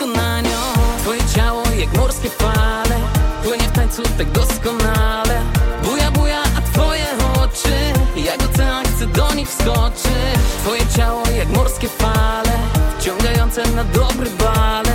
wykonaniu. Twoje ciało jak morskie fale, płynie w tańcu tak doskonale. Buja, buja, a twoje oczy jak ocean, chcę do nich wskoczyć. Twoje ciało jak morskie fale, wciągające na dobry balet.